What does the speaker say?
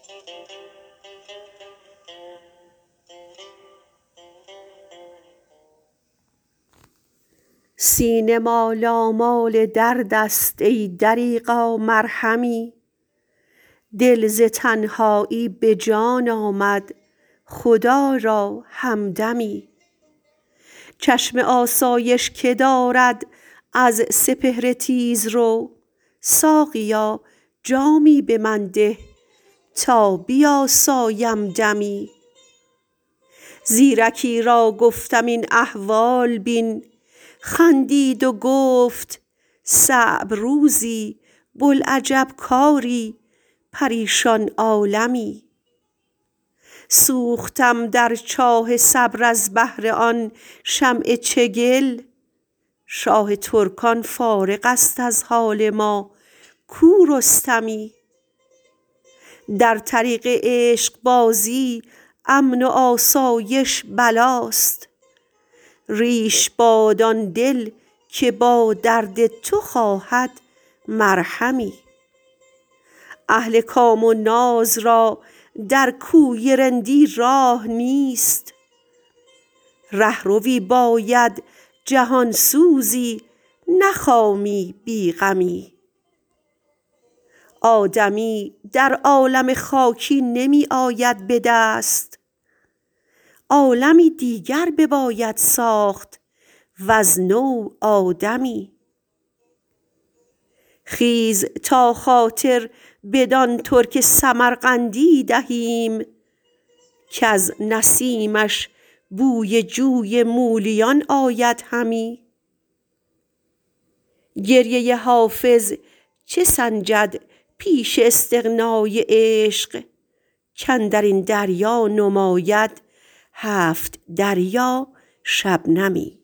سینه مالامال درد است ای دریغا مرهمی دل ز تنهایی به جان آمد خدا را همدمی چشم آسایش که دارد از سپهر تیزرو ساقیا جامی به من ده تا بیاسایم دمی زیرکی را گفتم این احوال بین خندید و گفت صعب روزی بوالعجب کاری پریشان عالمی سوختم در چاه صبر از بهر آن شمع چگل شاه ترکان فارغ است از حال ما کو رستمی در طریق عشقبازی امن و آسایش بلاست ریش باد آن دل که با درد تو خواهد مرهمی اهل کام و ناز را در کوی رندی راه نیست رهروی باید جهان سوزی نه خامی بی غمی آدمی در عالم خاکی نمی آید به دست عالمی دیگر بباید ساخت وز نو آدمی خیز تا خاطر بدان ترک سمرقندی دهیم کز نسیمش بوی جوی مولیان آید همی گریه حافظ چه سنجد پیش استغنای عشق کاندرین دریا نماید هفت دریا شبنمی